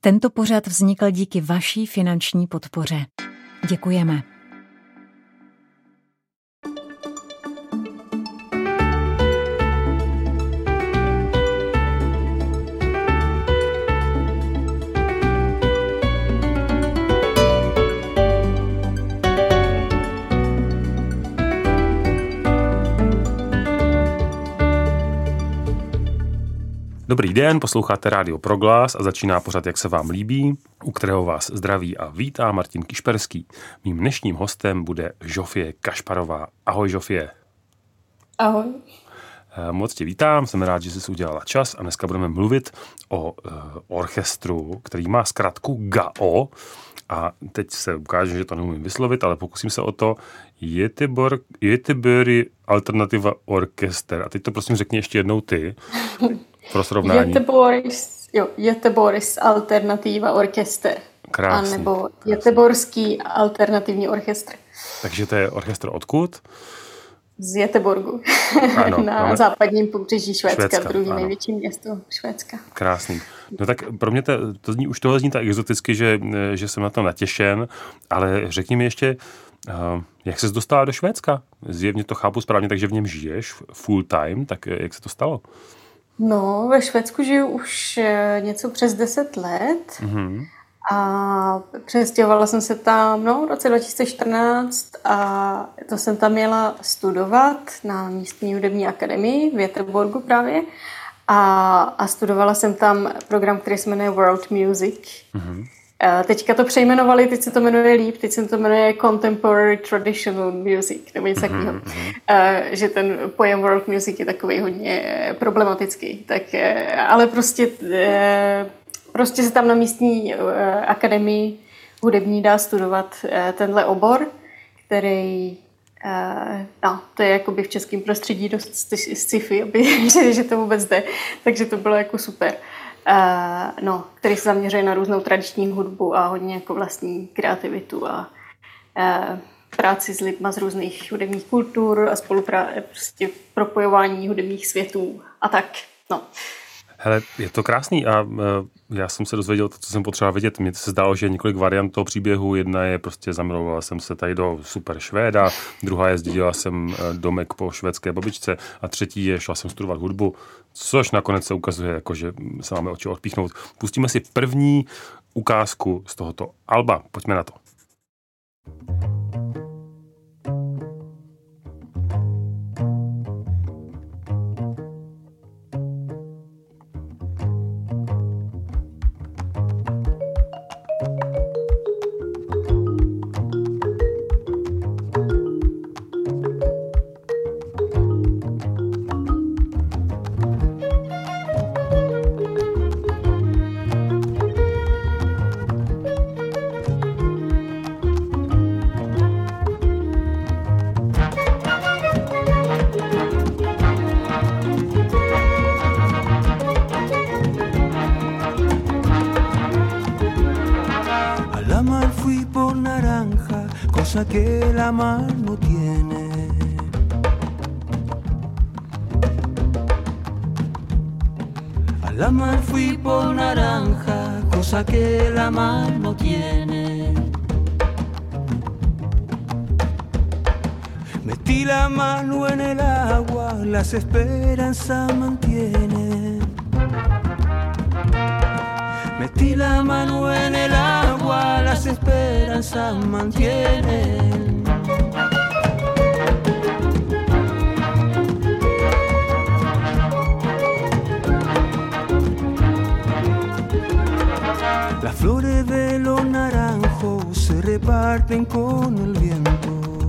Tento pořad vznikl díky vaší finanční podpoře. Děkujeme. Dobrý den, posloucháte Rádio Proglas a začíná pořad Jak se vám líbí, u kterého vás zdraví a vítá Martin Kišperský. Mým dnešním hostem bude Žofie Kašparová. Ahoj, Žofie. Ahoj. Moc tě vítám, jsem rád, že jsi udělala čas a dneska budeme mluvit o orchestru, který má zkratku GAO. A teď se ukáže, že to neumím vyslovit, ale pokusím se o to. Göteborg Alternativa Orchester. A teď to prosím řekni ještě jednou ty. Pro srovnání. Göteborgs Alternativa Orchester. Krásný. A nebo Göteborský alternativní orchestr. Takže to je orchestr odkud? Z Göteborgu. Ano, na západním pobřeží Švédska, druhý ano. Největší město Švédska. Krásný. No tak pro mě to zní tak exoticky, že jsem na to natěšen, ale řekni mi ještě, jak ses dostala do Švédska? Zjevně to chápu správně, takže v něm žiješ full time, tak jak se to stalo? No, ve Švédsku žiju už něco přes 10 let. Mm-hmm. A přestěhovala jsem se tam v roce 2014 a to jsem tam měla studovat na místní hudební akademii v Göteborgu právě. A studovala jsem tam program, který se jmenuje World Music. Mm-hmm. Teďka to přejmenovali, teď se to jmenuje líp, teď se to jmenuje Contemporary Traditional Music, nebo něco takového. Že ten pojem World Music je takový hodně problematický. Tak, ale prostě se tam na místní akademii hudební dá studovat tenhle obor, který, to je jakoby v českém prostředí dost sci-fi, že to vůbec jde, takže to bylo jako super. Který se zaměřuje na různou tradiční hudbu a hodně jako vlastní kreativitu a práci s lidma z různých hudebních kultur a prostě propojování hudebních světů a tak, Hele, je to krásný a já jsem se dozvěděl to, co jsem potřeboval vědět. Mně se zdálo, že je několik variant toho příběhu. Jedna je prostě zamilovala jsem se tady do super Švéda, druhá je zdědila jsem domek po švédské babičce a třetí je šla jsem studovat hudbu, což nakonec se ukazuje, jako, že se máme oči odpíchnout. Pustíme si první ukázku z tohoto alba. Pojďme na to. Que la mar no tiene. A la mar fui por naranja, cosa que la mar no tiene. Metí la mano en el agua, las esperanzas mantiene. Metí la mano en el agua, las esperanzas mantienen. Las flores de los naranjos se reparten con el viento.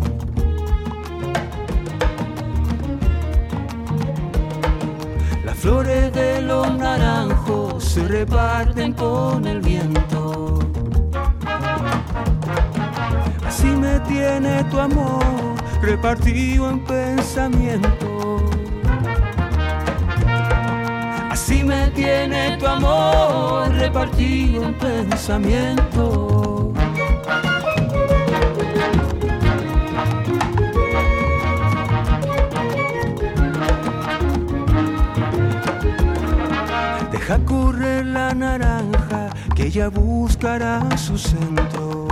Las flores de los naranjos se reparten con el viento. Así me tiene tu amor repartido en pensamiento. Así me tiene tu amor repartido en pensamiento. Deja correr la naranja que ella buscará su centro.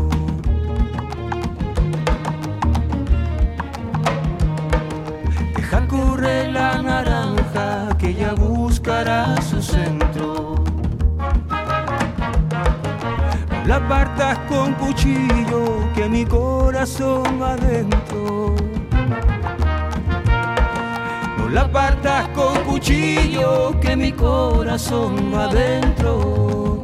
Deja correr la naranja, que ella buscará su centro. No la partas con cuchillo, que mi corazón va adentro. No la partas con cuchillo, que mi corazón va adentro.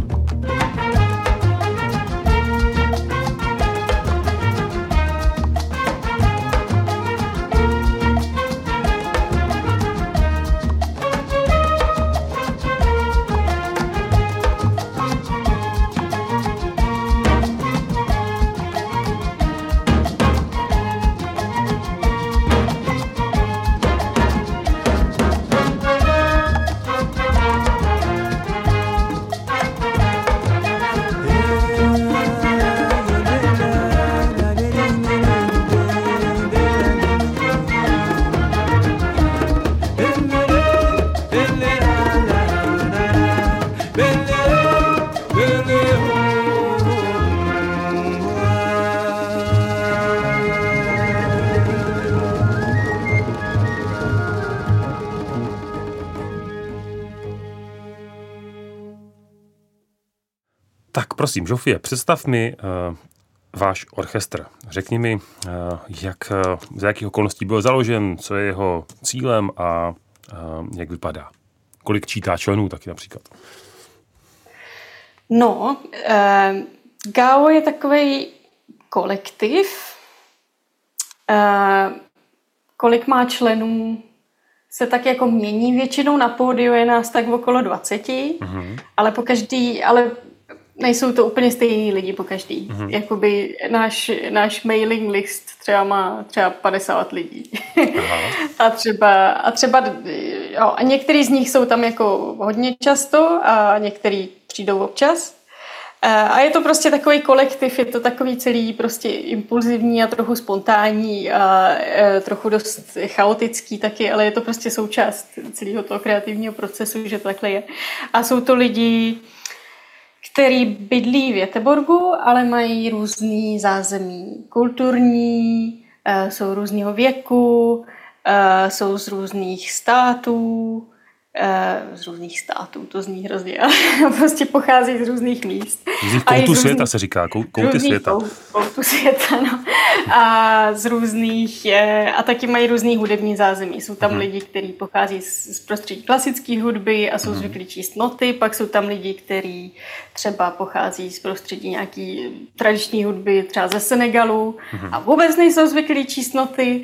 Tak prosím, Žofie, představ mi váš orchestr. Řekni mi, za jakých okolností byl založen, co je jeho cílem a jak vypadá. Kolik čítá členů taky například? No, GAO je takový kolektiv. Kolik má členů se tak jako mění. Většinou na pódiu je nás tak okolo 20, ale nejsou to úplně stejní lidi po každý. Jakoby náš mailing list třeba má 50 lidí. a některý z nich jsou tam jako hodně často a některý přijdou občas. A je to prostě takový kolektiv, je to takový celý prostě impulzivní a trochu spontánní a trochu dost chaotický taky, ale je to prostě součást celého toho kreativního procesu, že to takhle je. A jsou to lidi, který bydlí v Göteborgu, ale mají různý zázemí kulturní, jsou různého věku, jsou z různých států, to zní hrozně, ale prostě pochází z různých míst. Z koutů světa se říká, kouty světa. Koutu světa, no. A z různých, a taky mají různý hudební zázemí. Jsou tam lidi, kteří pochází z prostředí klasické hudby a jsou zvyklí číst noty, pak jsou tam lidi, kteří třeba pochází z prostředí nějaký tradiční hudby, třeba ze Senegalu a vůbec nejsou zvyklí číst noty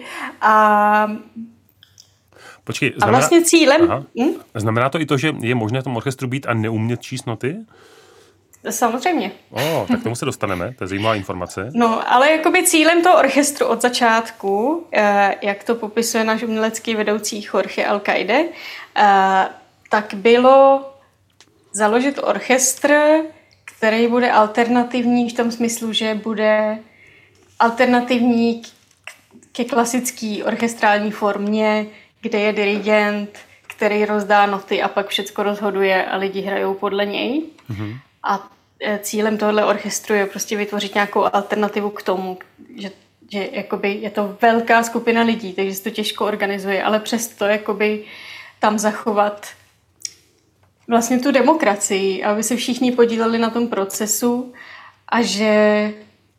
Počkej, a vlastně cílem... Znamená to i to, že je možné v tom orchestru být a neumět číst noty? Samozřejmě. Tak tomu se dostaneme, to je zajímavá informace. No, ale jakoby cílem toho orchestru od začátku, jak to popisuje náš umělecký vedoucí Jorge Alcaide, tak bylo založit orchestr, který bude alternativní v tom smyslu, že bude alternativní ke klasické orchestrální formě, kde je dirigent, který rozdá noty a pak všecko rozhoduje a lidi hrajou podle něj. A cílem tohle orchestru je prostě vytvořit nějakou alternativu k tomu, že jakoby je to velká skupina lidí, takže se to těžko organizuje, ale přesto jakoby tam zachovat vlastně tu demokracii, aby se všichni podíleli na tom procesu a že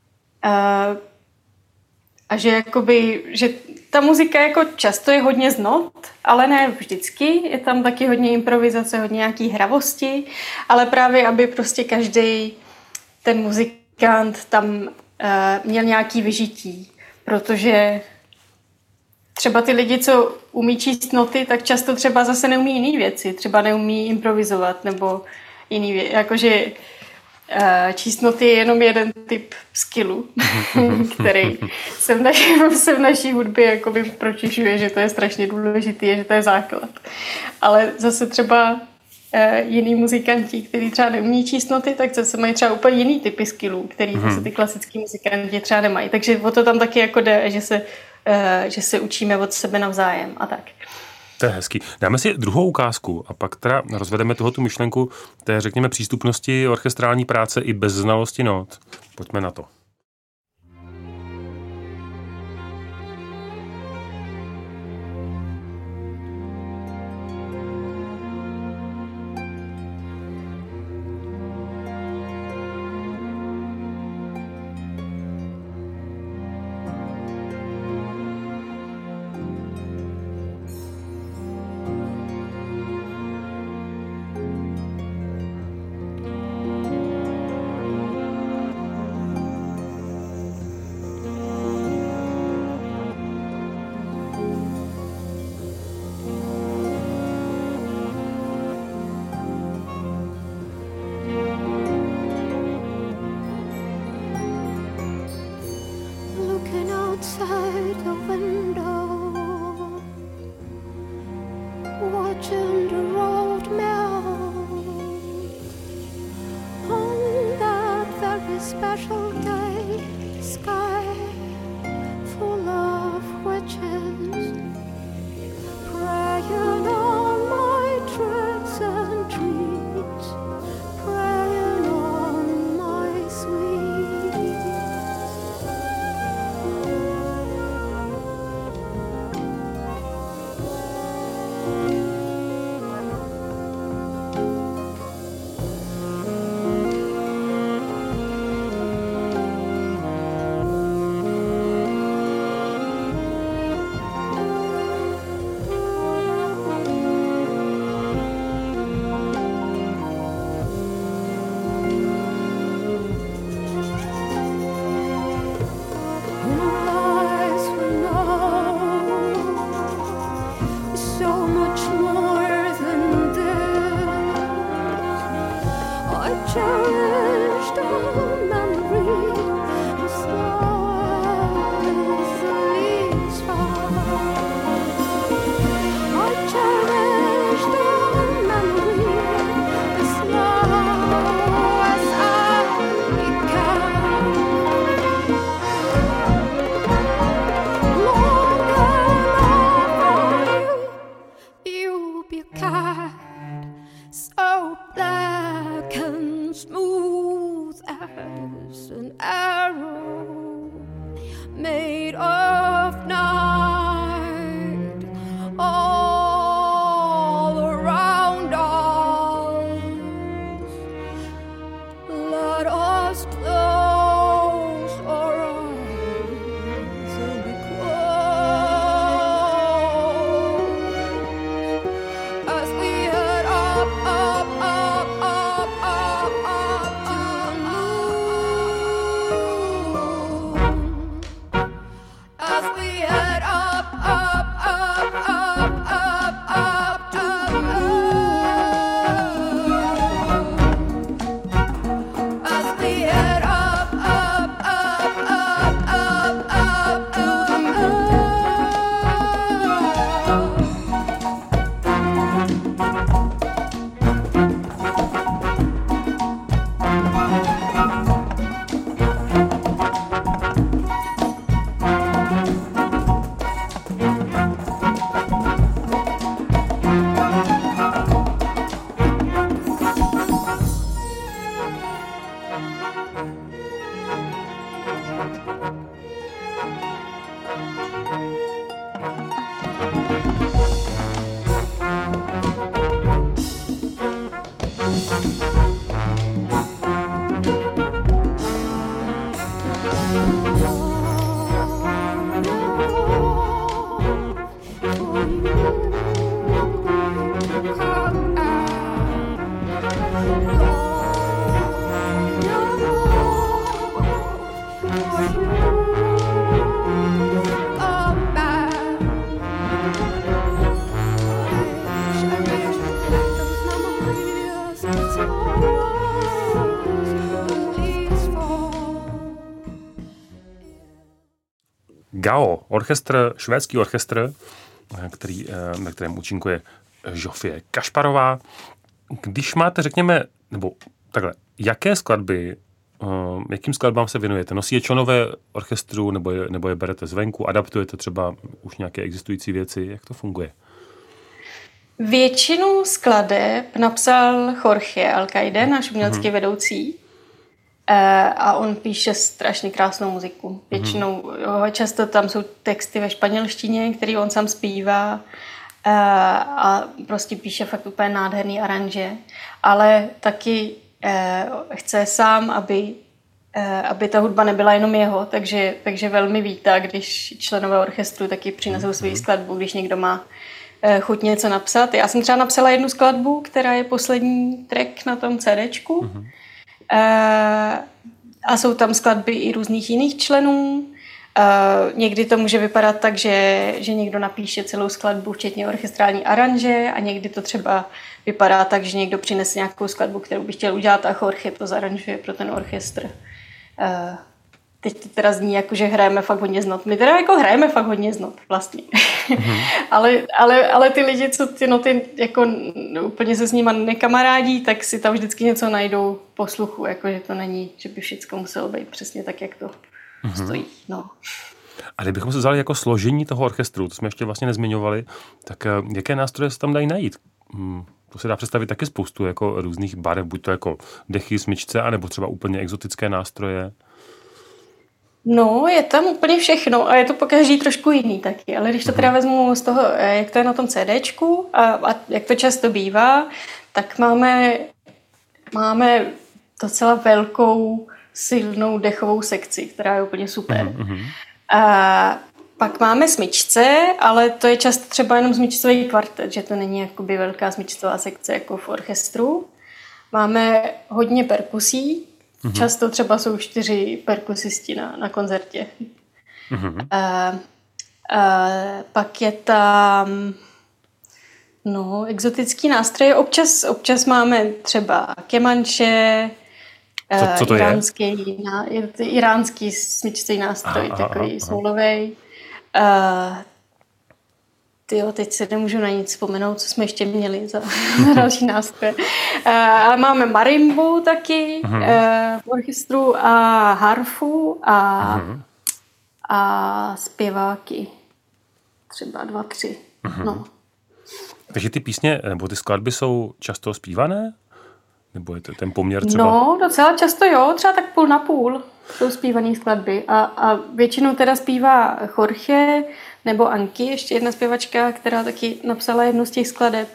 jakoby, že ta muzika jako často je hodně z not, ale ne vždycky. Je tam taky hodně improvizace, hodně nějaký hravosti, ale právě, aby prostě každý ten muzikant tam měl nějaký vyžití, protože třeba ty lidi, co umí číst noty, tak často třeba zase neumí jiný věci, třeba neumí improvizovat nebo jiný věci, jakože číst noty je jenom jeden typ skillu, který se v naší hudbě jakoby pročišuje, že to je strašně důležitý, že to je základ. Ale zase třeba jiný muzikanti, kteří třeba neumí číst noty, tak zase mají třeba úplně jiný typy skillů, který zase ty klasický muzikanti třeba nemají. Takže o to tam taky jako jde, že se učíme od sebe navzájem a tak. To je hezký. Dáme si druhou ukázku a pak teda rozvedeme tu myšlenku té, řekněme, přístupnosti orchestrální práce i bez znalosti not. Pojďme na to. GAO, švédský orchestr, na kterém účinkuje Žofie Kašparová. Když máte, řekněme, nebo takhle, jakým skladbám se věnujete? Nosí je členové orchestru, nebo je berete zvenku, adaptujete třeba už nějaké existující věci? Jak to funguje? Většinu skladeb napsal Jorge Alcaide, náš umělecký vedoucí. A on píše strašně krásnou muziku. Většinou, často tam jsou texty ve španělštině, který on sám zpívá a prostě píše fakt úplně nádherný aranže. Ale taky chce sám, aby ta hudba nebyla jenom jeho, takže velmi vítá, když členové orchestru taky přinesou svou skladbu, když někdo má chuť něco napsat. Já jsem třeba napsala jednu skladbu, která je poslední track na tom CDčku. A jsou tam skladby i různých jiných členů. Někdy to může vypadat tak, že někdo napíše celou skladbu, včetně orchestrální aranže, a někdy to třeba vypadá tak, že někdo přinese nějakou skladbu, kterou by chtěl udělat, a Jorge to zaranžuje pro ten orchestr. Teď to teda zní jako, že hrajeme fakt hodně z not. My teda jako hrajeme fakt hodně z not vlastně. ale ty lidi, co ty noty jako úplně se s nima nekamarádí, tak si tam vždycky něco najdou po sluchu, jakože to není, že by všechno muselo být přesně tak, jak to stojí. No. A kdybychom se vzali jako složení toho orchestru, to jsme ještě vlastně nezmiňovali, tak jaké nástroje se tam dají najít? To se dá představit taky spoustu jako různých barev, buď to jako dechy, smyčce, anebo třeba úplně exotické nástroje. No, je tam úplně všechno a je to po každý trošku jiný taky, ale když to teda vezmu z toho, jak to je na tom CDčku a jak to často bývá, tak máme docela velkou, silnou dechovou sekci, která je úplně super. A pak máme smyčce, ale to je často třeba jenom smyčcový kvartet, že to není jakoby velká smyčcová sekce jako v orchestru. Máme hodně perkusí, často třeba jsou 4 perkusisti na koncertě. Pak je tam exotický nástroje. Občas máme třeba kemanče, co to je to iránský smyčcový nástroj, takový soulovej. Teď se nemůžu na nic vzpomenout, co jsme ještě měli za další nástroje. Ale máme marimbu taky v orchestru a harfu a zpěváky. Třeba 2, 3. No. Takže ty písně nebo ty skladby jsou často zpívané? Nebo je to ten poměr třeba? No, docela často jo, třeba tak 50/50 jsou zpívané skladby. A většinou teda zpívá Jorge nebo Anky, ještě jedna zpěvačka, která taky napsala jednu z těch skladeb.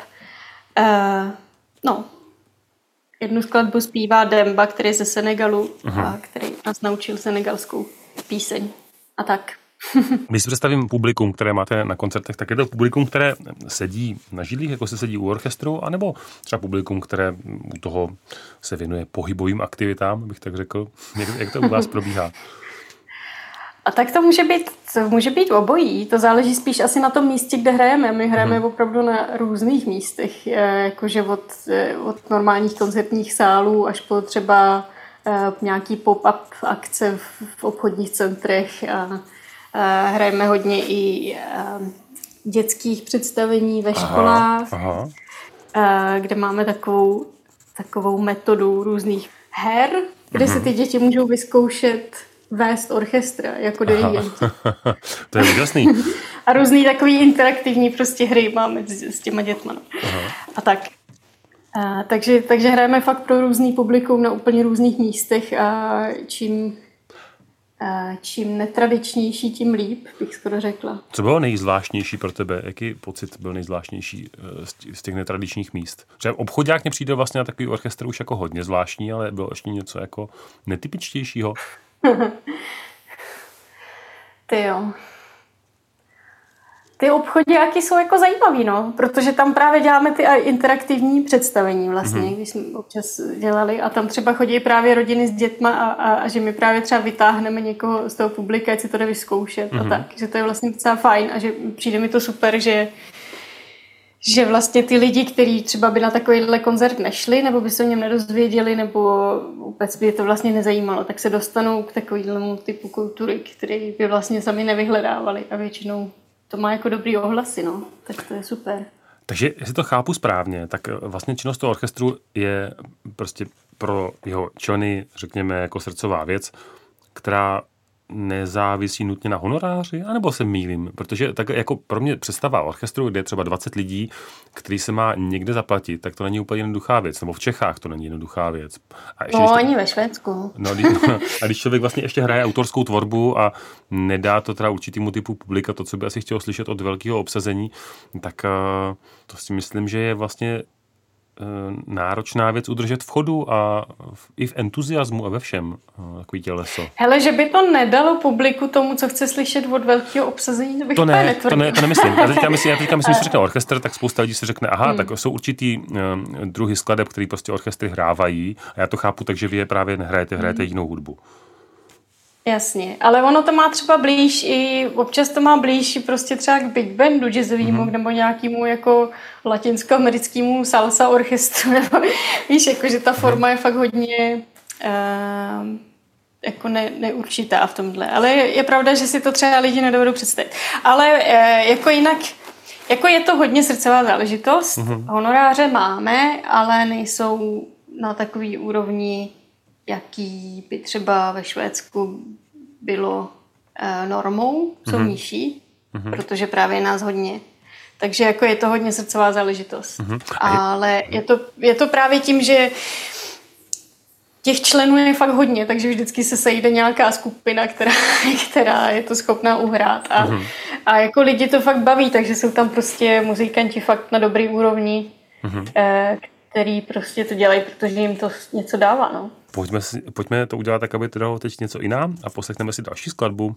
Jednu skladbu zpívá Demba, který je ze Senegalu a který nás naučil senegalskou píseň. A tak. Když si představím publikum, které máte na koncertech, tak je to publikum, které sedí na židlích, jako se sedí u orchestru, anebo třeba publikum, které u toho se věnuje pohybovým aktivitám, bych tak řekl. Jak to u vás probíhá? A tak to může být obojí. To záleží spíš asi na tom místě, kde hrajeme. My hrajeme opravdu na různých místech, jakože od normálních koncertních sálů až po třeba nějaký pop-up akce v obchodních centrech a hrajeme hodně i dětských představení ve školách, kde máme takovou metodu různých her, kde se ty děti můžou vyzkoušet vést orchestra jako dirigenti. To je úžasný. A různý takový interaktivní prostě hry máme s těma dětma. A tak. Takže hrajeme fakt pro různý publikum na úplně různých místech a čím netradičnější, tím líp, bych skoro řekla. Co bylo nejzvláštnější pro tebe? Jaký pocit byl nejzvláštnější z těch netradičních míst? Třeba obchodák mě přijde vlastně na takový orchestr už jako hodně zvláštní, ale bylo ještě něco jako netypičtějšího? Ty obchodáky jsou jako zajímavý, protože tam právě děláme ty interaktivní představení vlastně, když jsme občas dělali a tam třeba chodí právě rodiny s dětma a že my právě třeba vytáhneme někoho z toho publika, ať si to jde vyzkoušet a tak, že to je vlastně docela fajn a že přijde mi to super, že vlastně ty lidi, kteří třeba by na takovýhle koncert nešli, nebo by se o něm nedozvěděli, nebo vůbec by je to vlastně nezajímalo, tak se dostanou k takovému typu kultury, který by vlastně sami nevyhledávali a většinou to má jako dobrý ohlasy, tak to je super. Takže, jestli to chápu správně, tak vlastně činnost toho orchestru je prostě pro jeho členy, řekněme, jako srdcová věc, která nezávisí nutně na honoráři, anebo se mýlím? Protože tak jako pro mě představa orchestru, kde je třeba 20 lidí, který se má někde zaplatit, tak to není úplně jednoduchá věc. Nebo v Čechách to není jednoduchá věc. A ještě, ani ve Švédsku. A když člověk vlastně ještě hraje autorskou tvorbu a nedá to teda určitýmu typu publika, to, co by asi chtěl slyšet od velkého obsazení, tak to si myslím, že je vlastně náročná věc udržet v chodu a i v entuziasmu a ve všem takový těleso. Hele, že by to nedalo publiku tomu, co chce slyšet od velkého obsazení, to bych to nemyslím. Já teďka myslím, když se řekne orchestr, tak spousta lidí si řekne, tak jsou určitý druhy skladeb, který prostě orchestry hrávají a já to chápu tak, že vy je právě hrajete jinou hudbu. Jasně, ale ono to má třeba blíž i, občas to má blíž prostě třeba k big bandu jazzovému, nebo nějakému jako latinskoamerickému salsa orchestru, nebo víš, jako, že ta forma je fakt hodně jako neurčitá v tomhle. Ale je pravda, že si to třeba lidi nedovedou představit. Ale jako jinak, jako je to hodně srdcová záležitost. Honoráře máme, ale nejsou na takový úrovni, jaký by třeba ve Švédsku bylo normou, jsou nižší, protože právě nás hodně. Takže jako je to hodně srdcová záležitost. Ale je to právě tím, že těch členů je fakt hodně, takže vždycky se sejde nějaká skupina, která je to schopná uhrát. A jako lidi to fakt baví, takže jsou tam prostě muzikanti fakt na dobrý úrovni, který prostě to dělají, protože jim to něco dává, no. Pojďme to udělat tak, aby to dalo teď něco jiná a poslechneme si další skladbu.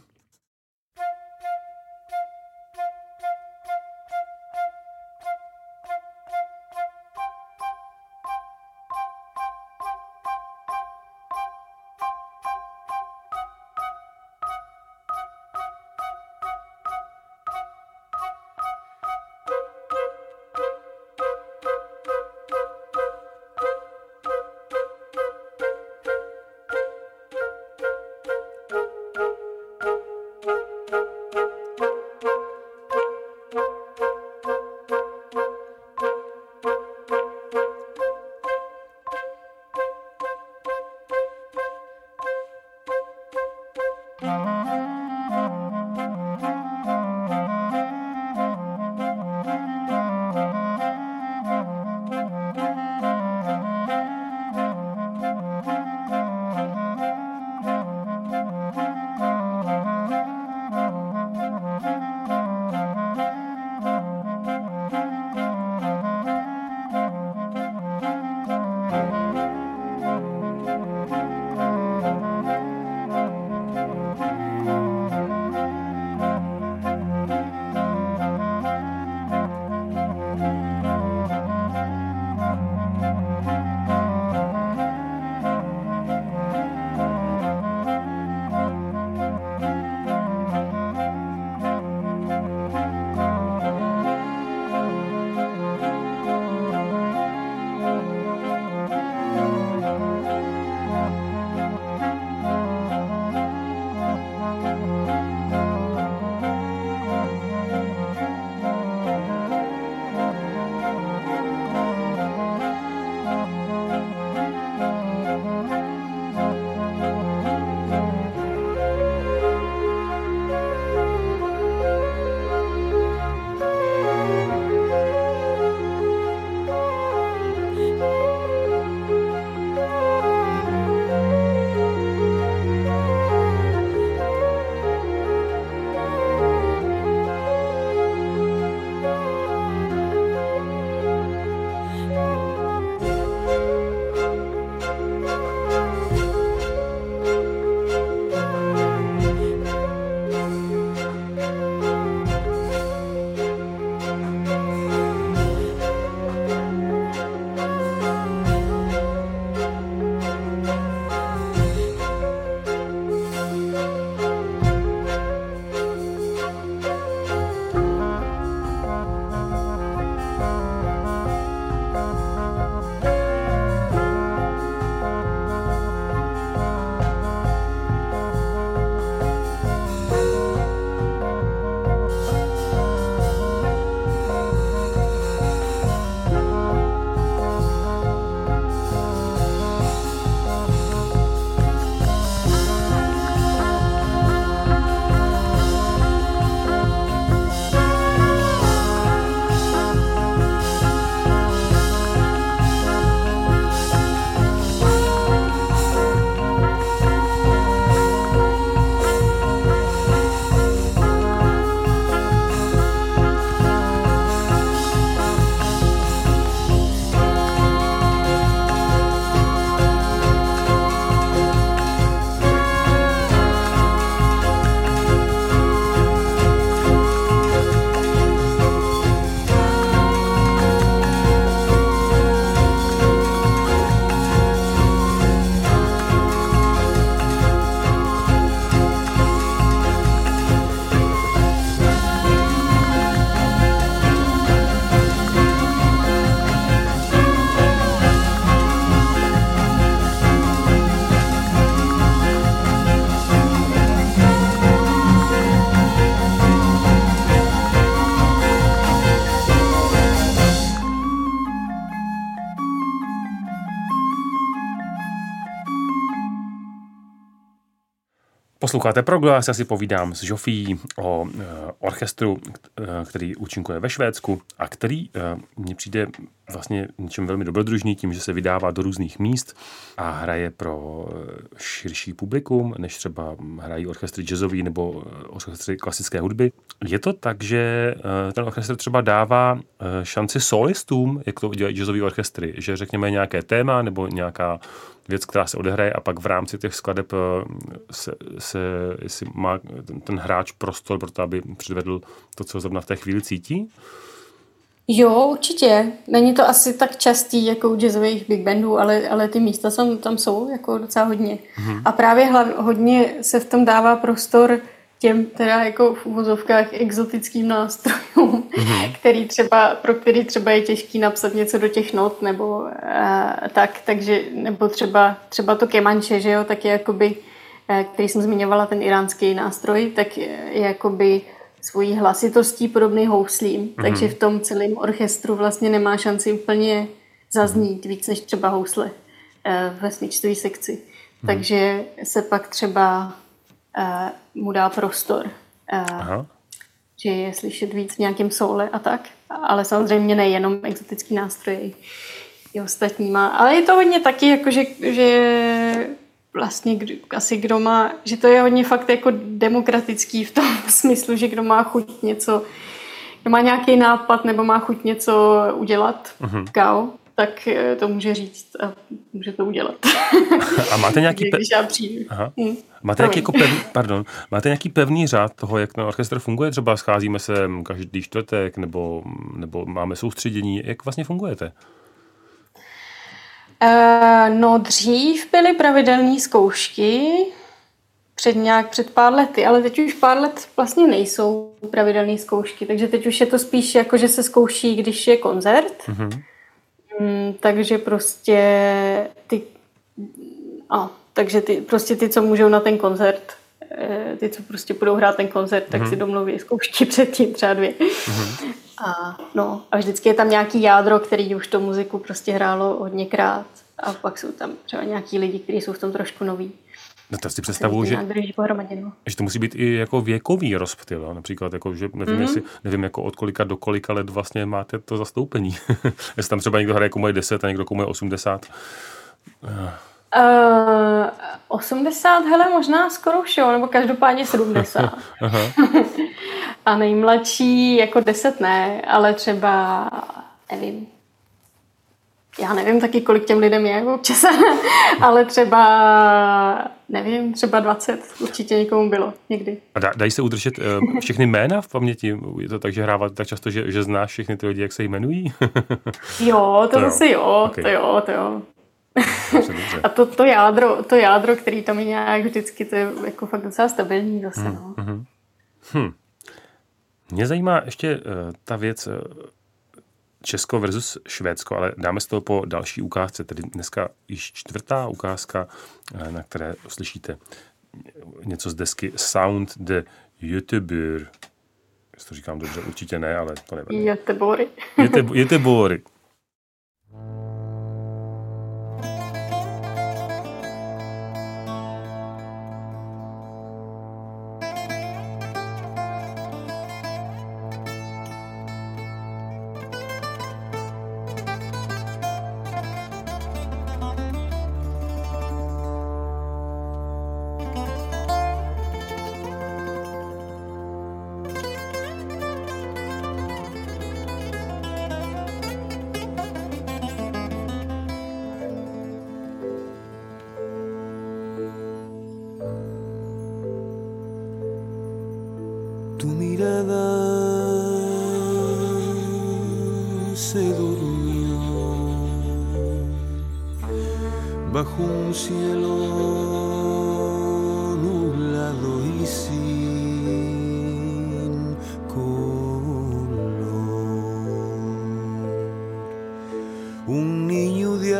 Posloucháte Proglas, já si povídám s Žofí o orchestru, který účinkuje ve Švédsku a který mně přijde vlastně něčem velmi dobrodružný tím, že se vydává do různých míst a hraje pro širší publikum, než třeba hrají orchestry jazzový nebo orchestry klasické hudby. Je to tak, že ten orchestr třeba dává šanci solistům, jak to dělají jazzový orchestry, že řekněme nějaké téma nebo nějaká věc, která se odehraje a pak v rámci těch skladeb jestli má ten hráč prostor pro to, aby předvedl to, co zrovna v té chvíli cítí? Jo, určitě. Není to asi tak častý jako u jazzových big bandů, ale ty místa tam jsou jako docela hodně. A právě hodně se v tom dává prostor těm teda jako v uvozovkách exotickým nástrojům, pro který třeba je těžký napsat něco do těch not nebo takže nebo třeba to kemanče, že jo, tak je jakoby, který jsem zmiňovala, ten iránský nástroj, tak je jakoby svojí hlasitostí podobný houslím, takže v tom celém orchestru vlastně nemá šanci úplně zaznít víc než třeba housle ve smyčcové sekci. Takže se pak třeba mu dá prostor, že je slyšet víc v nějakém soule a tak, ale samozřejmě nejenom exotický nástroje i ostatní má. Ale je to hodně taky, jako že vlastně asi kdo má, že to je hodně fakt jako demokratický v tom smyslu, že kdo má chuť něco, kdo má nějaký nápad nebo má chuť něco udělat, tak to může říct a může to udělat. A máte nějaký když já přijdu. Máte nějaký pevný řád toho, jak ten orchestr funguje? Třeba scházíme se každý čtvrtek nebo máme soustředění. Jak vlastně fungujete? No dřív byly pravidelné zkoušky před pár lety, ale teď už pár let vlastně nejsou pravidelné zkoušky, takže teď už je to spíš jako, že se zkouší, když je koncert. Takže prostě ty, co můžou na ten koncert, ty, co prostě budou hrát ten koncert, tak si domluví zkoušky předtím, třeba 2. A vždycky je tam nějaký jádro, který už tu muziku prostě hrálo hodněkrát a pak jsou tam třeba nějaký lidi, kteří jsou v tom trošku noví. No to si představuju, že to musí být i jako věkový rozptyl, například, jako, že nevím jako od kolika do kolika let vlastně máte to zastoupení. Jestli tam třeba někdo hraje komu je 10 a někdo komu je 80. 80, hele, možná skoro už jo, nebo každopádně 70. A nejmladší jako 10 ne, ale třeba, nevím, já nevím taky, kolik těm lidem je občas, ale třeba, nevím, třeba 20 určitě někomu bylo někdy. A dají se udržet všechny jména v paměti? Je to tak, že hráváte tak často, že znáš všechny ty lidi, jak se jmenují? Jo, to zase jo, okay. to jo. A to jádro, který tam je nějak vždycky, to je jako fakt docela stabilní zase, no. Mě zajímá ještě ta věc Česko versus Švédsko, ale dáme z toho po další ukázce, tedy dneska již 4. ukázka, na které slyšíte něco z desky Sound de Göteborg. Jestli to říkám dobře, určitě ne, ale to nevadí. Göteborg. Tu mirada se durmió bajo un cielo nublado y sin color. Un niño de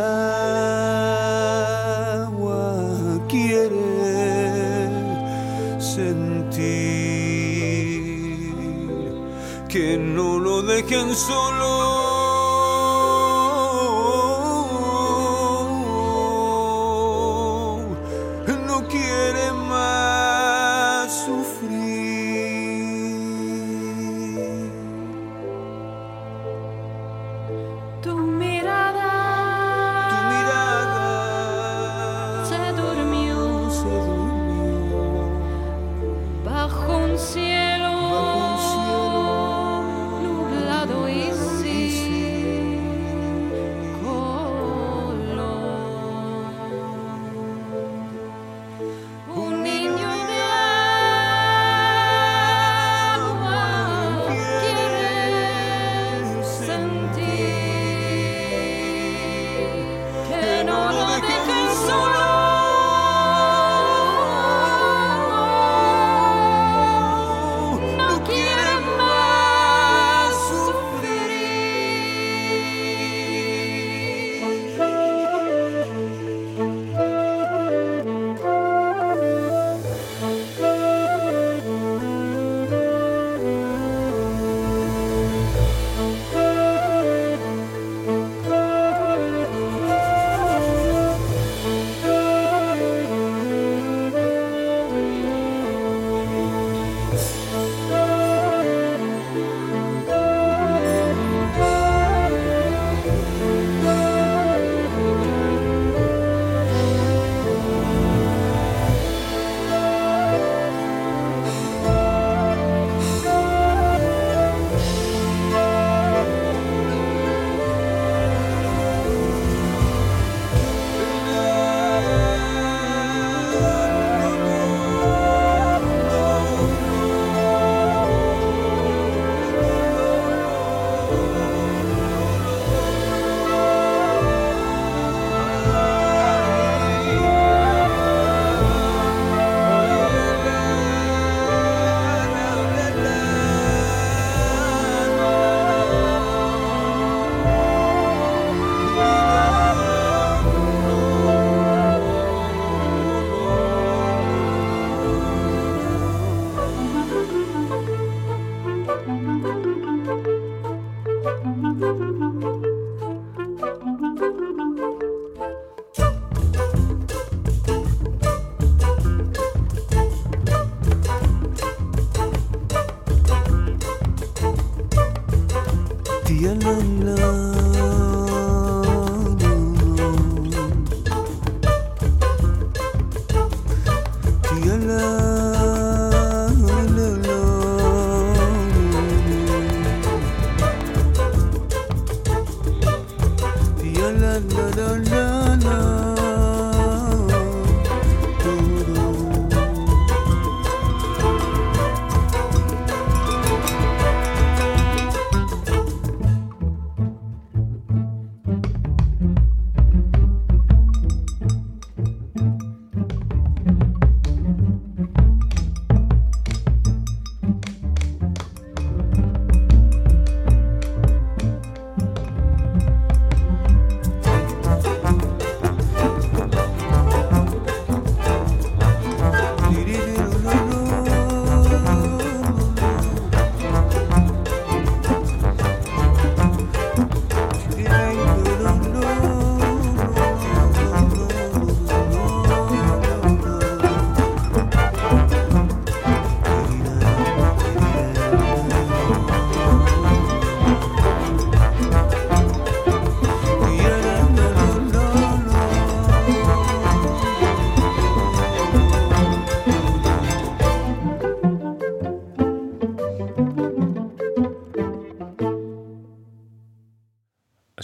agua quiere sentir que no lo dejen solo. No quiere más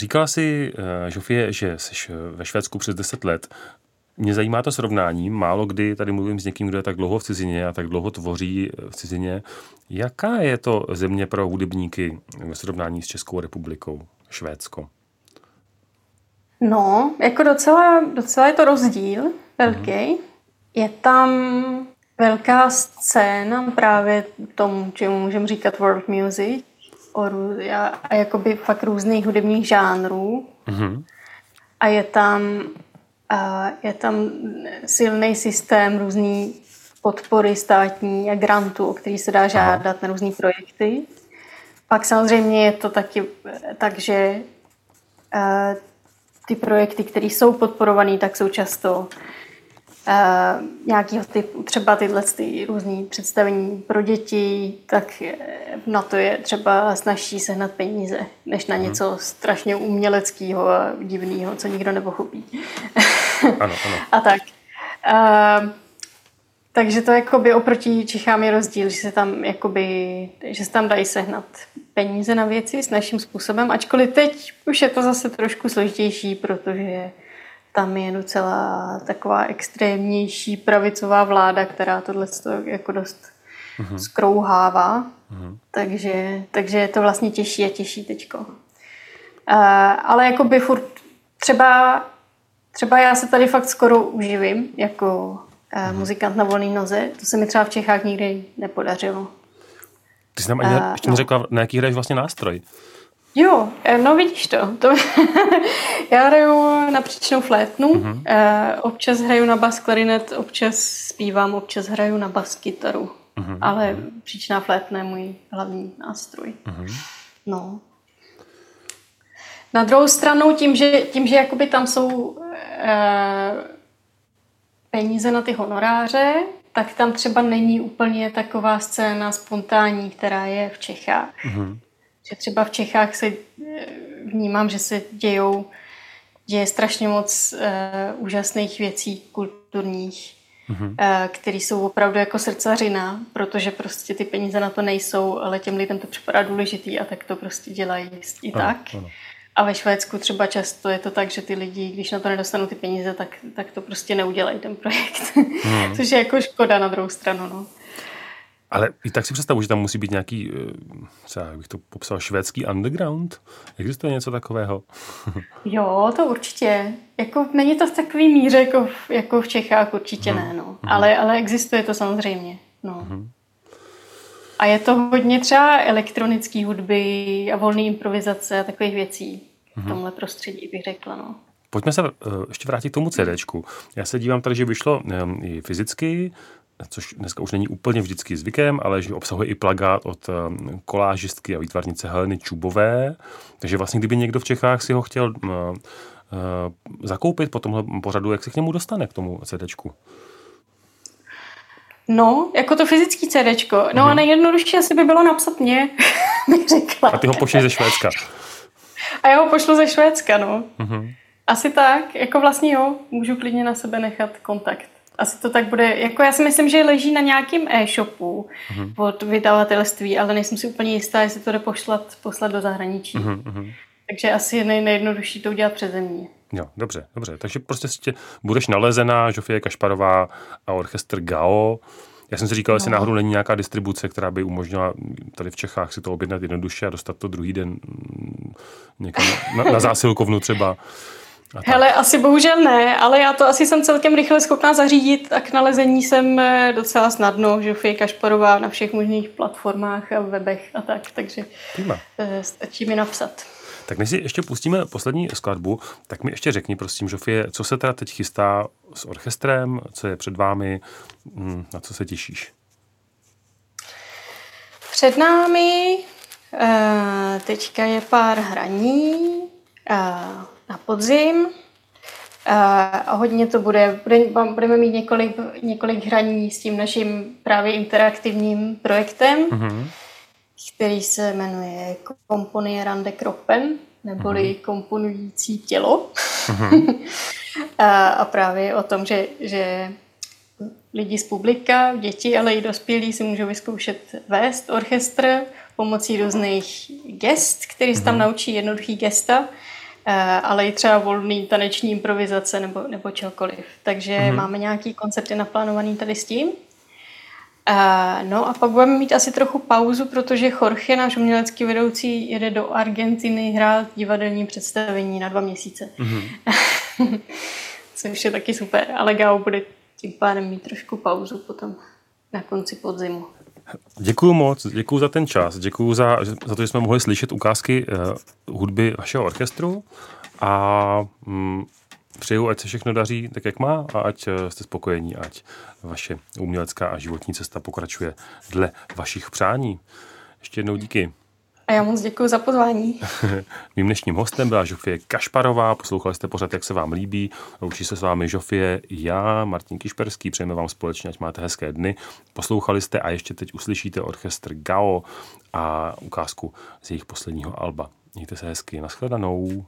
Říkala si, Žofie, že jsi ve Švédsku přes 10 let. Mě zajímá to srovnání. Málo kdy tady mluvím s někým, kdo je tak dlouho v cizině a tak dlouho tvoří v cizině. Jaká je to země pro hudebníky ve srovnání s Českou republikou, Švédsko? No, jako docela je to rozdíl velký. Je tam velká scéna právě tomu, čemu můžeme říkat world music a jakoby fakt různých hudebních žánrů. A je tam silný systém různý podpory státní a grantů, o který se dá žádat na různý projekty. Pak samozřejmě je to taky tak, že ty projekty, které jsou podporované, tak jsou často nějakého typu, třeba tyhle různý představení pro děti, tak na to je třeba snazší sehnat peníze, než na něco strašně uměleckého a divného, co nikdo nepochopí. Ano. A tak. Takže to jakoby oproti Čechám je rozdíl, že se tam dají sehnat peníze na věci s naším způsobem, ačkoliv teď už je to zase trošku složitější, protože tam je docela taková extrémnější pravicová vláda, která tohle jako dost zkrouhává. Takže je to vlastně těžší a těžší teďko. Ale jakoby furt třeba já se tady fakt skoro uživím jako muzikant na volné noze. To se mi třeba v Čechách nikdy nepodařilo. Ty jsi nám ani ještě neřekla, na jaký hraješ vlastně nástroj. Jo, no vidíš to. Já hraju na příčnou flétnu, občas hraju na bas klarinet, občas zpívám, občas hraju na bas kytaru, ale příčná flétna je můj hlavní nástroj. No. Na druhou stranu, tím, že jakoby tam jsou peníze na ty honoráře, tak tam třeba není úplně taková scéna spontánní, která je v Čechách. Že třeba v Čechách se vnímám, že se děje strašně moc úžasných věcí kulturních, které jsou opravdu jako srdcařina, protože prostě ty peníze na to nejsou, ale těm lidem to připadá důležitý a tak to prostě dělají i tak. Ano. A ve Švédsku třeba často je to tak, že ty lidi, když na to nedostanou ty peníze, tak to prostě neudělají ten projekt. Což je jako škoda na druhou stranu, no. Ale i tak si představuji, že tam musí být nějaký, jak bych to popsal, švédský underground? Existuje něco takového? Jo, to určitě. Jako, není to v takový míře jako v Čechách, určitě ne, no. Ale existuje to samozřejmě, no. A je to hodně třeba elektronické hudby a volné improvizace a takových věcí v tomhle prostředí, bych řekla, no. Pojďme se ještě vrátit k tomu CDčku. Já se dívám tady, že vyšlo i fyzicky, což dneska už není úplně vždycky zvykem, ale že obsahuje i plakát od kolážistky a výtvarnice Heleny Čubové. Takže vlastně, kdyby někdo v Čechách si ho chtěl zakoupit po tomhle pořadu, jak se k němu dostane, k tomu CDčku? No, jako to fyzický CDčko. No a nejjednodušší asi by bylo napsat mě, bych řekla. A ty ho pošleš ze Švédska. A já ho pošlu ze Švédska, no. Asi tak, jako vlastně jo, můžu klidně na sebe nechat kontakt. Asi to tak bude, jako já si myslím, že leží na nějakém e-shopu od vydavatelství, ale nejsem si úplně jistá, jestli to jde poslat do zahraničí. Takže asi je nejjednodušší to udělat přeze mě. Jo, dobře. Takže prostě budeš nalezená, Žofie Kašparová a orchestr GAO. Já jsem si říkal, jestli náhodou není nějaká distribuce, která by umožnila tady v Čechách si to objednat jednoduše a dostat to druhý den někam na zásilkovnu třeba. Hele, asi bohužel ne, ale já to asi jsem celkem rychle schopná zařídit a k nalezení jsem docela snadno, Žofie Kašparová na všech možných platformách a webech a tak, takže stačí mi napsat. Tak než si ještě pustíme poslední skladbu, tak mi ještě řekni, prosím, Žofie, co se teda teď chystá s orchestrem, co je před vámi, na co se těšíš? Před námi teďka je pár hraní na podzim a hodně to budeme mít několik hraní s tím naším právě interaktivním projektem, který se jmenuje Komponierande kroppen, neboli komponující tělo. A právě o tom, že lidi z publika, děti, ale i dospělí si můžou vyzkoušet vést orchestr pomocí různých gest, který se tam naučí jednoduchý gesta ale i třeba volný taneční improvizace nebo čokoliv. Takže máme nějaký koncerty naplánovaný tady s tím. No a pak budeme mít asi trochu pauzu, protože Jorge, náš umělecký vedoucí, jede do Argentiny hrát divadelní představení na 2 měsíce. Což je taky super, ale Gao bude tím pádem mít trošku pauzu potom na konci podzimu. Děkuju moc, děkuju za ten čas, děkuju za to, že jsme mohli slyšet ukázky hudby vašeho orchestru a přeju, ať se všechno daří tak, jak má a ať jste spokojení, ať vaše umělecká a životní cesta pokračuje dle vašich přání. Ještě jednou díky. A já moc děkuji za pozvání. Mým dnešním hostem byla Žofie Kašparová, poslouchali jste pořád, jak se vám líbí. Loučí se s vámi Žofie i já, Martin Kišperský, přejeme vám společně, ať máte hezké dny. Poslouchali jste a ještě teď uslyšíte orchestr Gao a ukázku z jejich posledního alba. Mějte se hezky, nashledanou.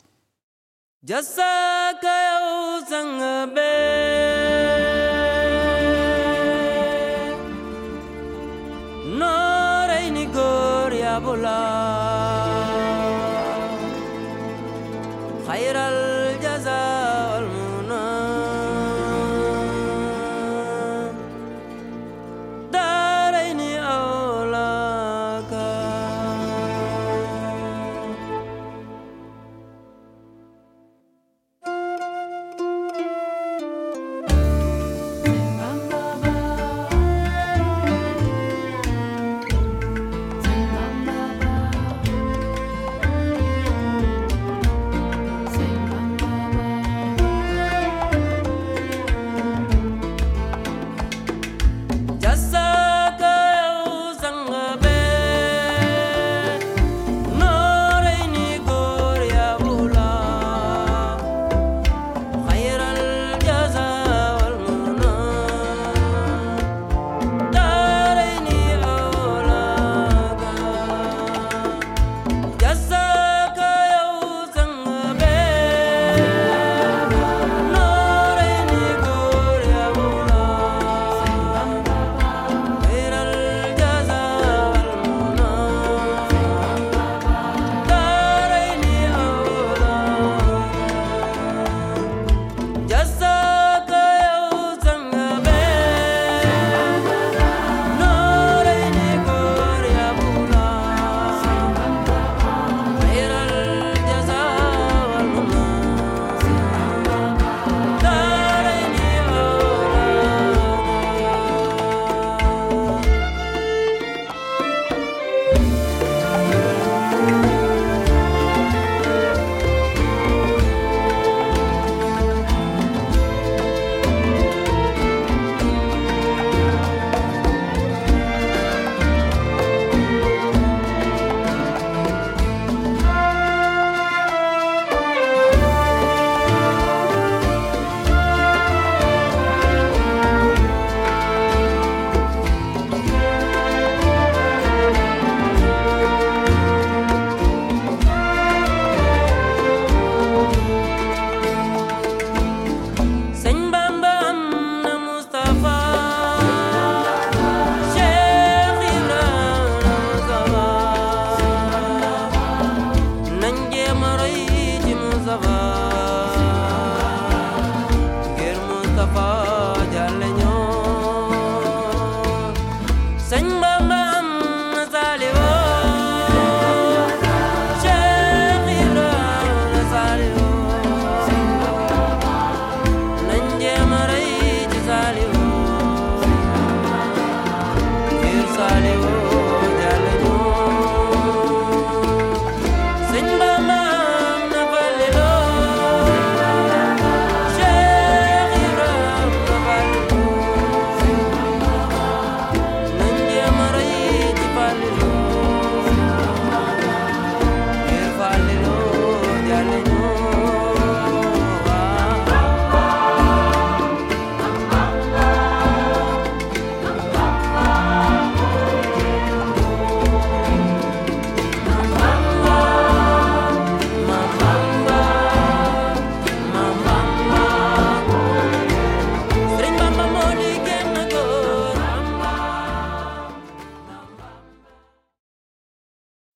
Bola